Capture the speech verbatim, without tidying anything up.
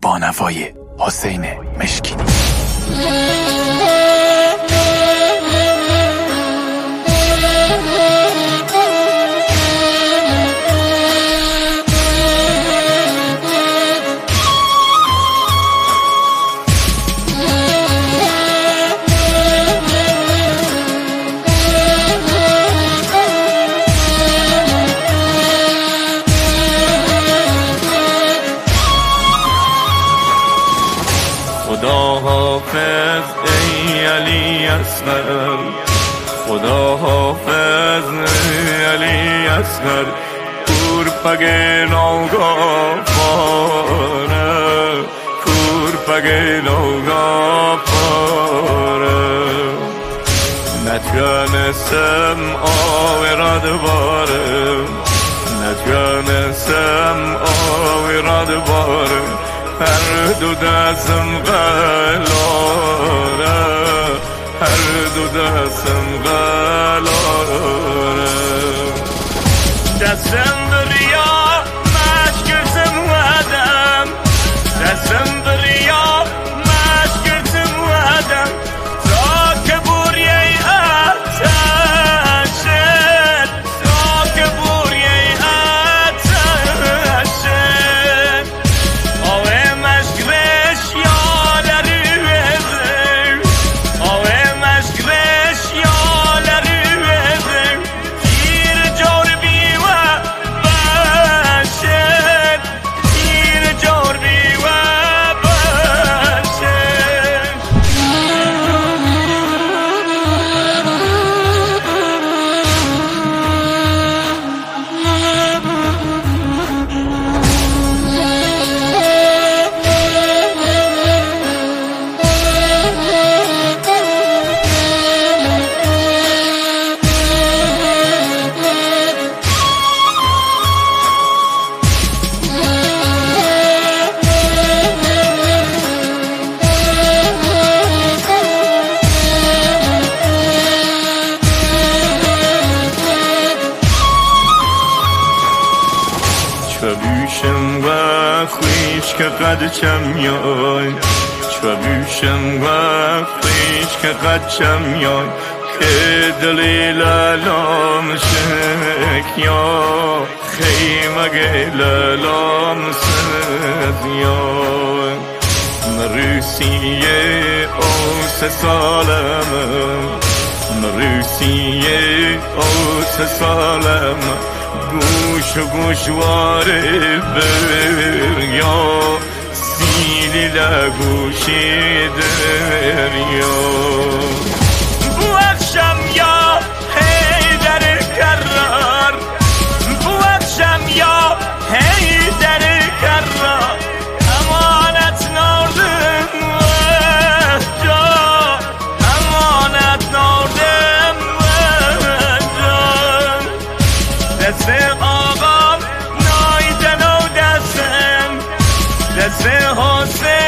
با نوای حسین مشکینی. خدا حافظ ای علی اصغر، خدا حافظ ای علی اصغر، کورپگ نوگاه پاره، کورپگ نوگاه پاره، نتوانستم آوی دوباره، نتوانستم آوی دوباره، هر دو دستم قلاره، هر دو دستم قلاره، دستم دریا مشکرتم ودم، دستم دریا مشکرتم ودم، تا که بوریه اتشد، تا که بوریه اتشد، چوبوشم و خویش که قدچم یای، چوبوشم و خویش که قدچم یای، که دلی لالام شک یا خیمه لالام سد یای، مروسیه اوس سالم، مروسیه اوس سالم، گوش و گوشواره بریا، سیلی لگوشی دریا، بو اخشم یا حیدر کرار، بو اخشم یا حیدر کرار، امانت ناردم وحجا، امانت ناردم وحجا، دست آقام نایدن و دستم، دست حسین